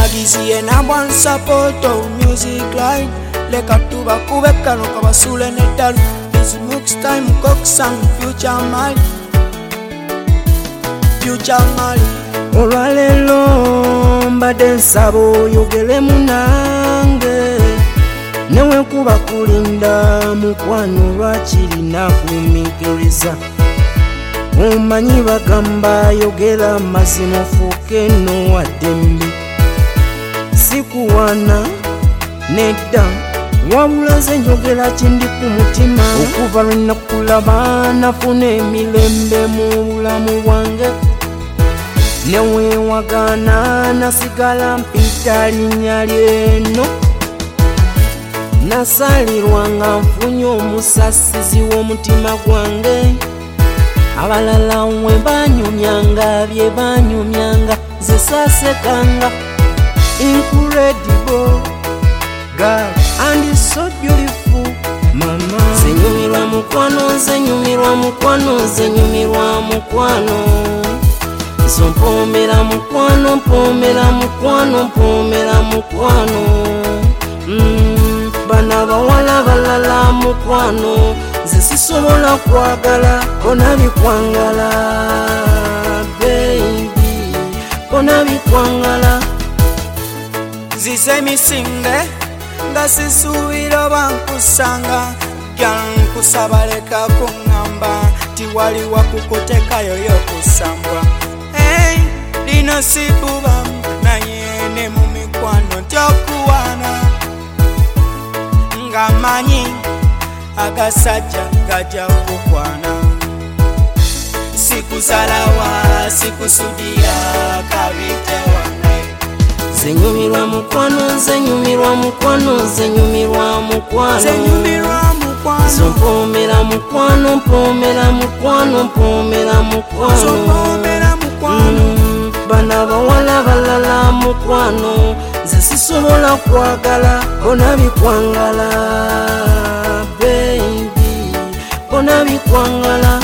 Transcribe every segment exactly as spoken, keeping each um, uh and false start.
Nagizi and I want support of music line. Leka tuba kubeka no kabasule netal. This mix time cox and future mali. Future mali. Olwalelo mbadde nsabo yogere munange newe kuba kulinda mukwano lwakiri nakumiikiriza omanyi bagamba yogera mazima ofuuke no wadde mbi sikuwana nedda wabula nze njogera kindi ku mutima okuva lwe nakulaba nafuna emirembe mu bulamu bwange newe wagana nasigala mpita linnya lyeno nasalirwa nga nfunye omusasizi w'omutima gwange abalala we banyumyanga bye banyumyanga zisasekanga incredible God and it's so beautiful mama zenyumirwa mukwano zenyumirwa mukwano zenyumirwa mukwano Mpomera mukwano, mpomera mukwano, mpomera mukwano mm, bana bawala balala mukwano nze sisobola kwagala kona bikwangala baby kona bikwangala Zize misinge nga sisuubira bankusanga gyankusaba leka kuŋŋamba tiwali wakukutekayo y'okusambwa lino sibuba naye ne mu mikwano tyokuwana nga manyi agasajja gajja kukwana sikusalawa sikusudia kabite wange zenyumirwa mukwano zenyumirwa mukwano zenyumirwa mukwano zenyumirwa mukwano zompomera mukwano mpomera mukwano mpomera mukwano zompomera mukwano bana bawala balala mukwano nze sisobola kwagala kona bikwangala baby kona bikwangala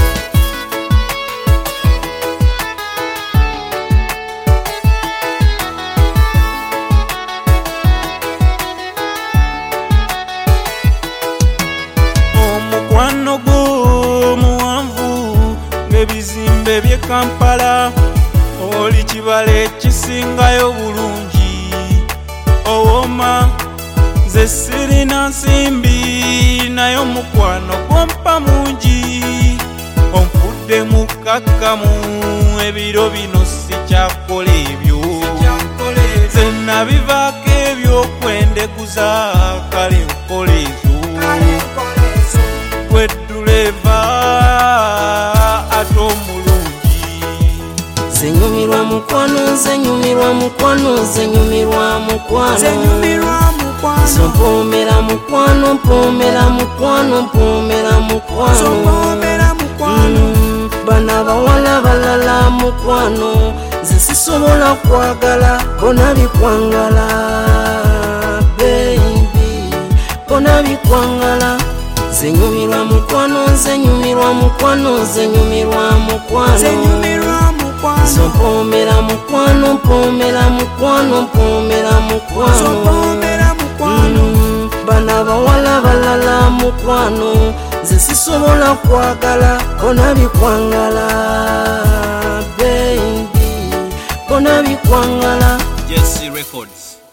omukwano gwo muwanvu ng'ebizimbe by'e Kampala oli kibale kisingayo bulungi owoma nze sirina nsimbi naye omukwano gwompa mungi onfudde mukakkamu ebiro bino sikyakola ebyo nze nabivaako ebyokwendeguza kale nkola ezo gwe duleva ate omulungi zenyumirwa mukwano zenyumirwa mukwano zenyumirwa mukwano zenyumirwa mukwano zompomera mukwano mpomera mukwano mpomera mukwano zompomera mukwano mm, bana bawala balala mukwano nze sisobola kwagala kona bikwangala baby kona bikwangala zenyumirwa mukwano zenyumirwa mukwano zenyumirwa mukwano zenyumirwa mukwano zompomera mukwano mpomera mukwano mpomera mukwano zompomera mukwano mm, bana bawala balala mukwano nze sisobola kwagala kona bikwangala baby kona bikwangala Jesse Records.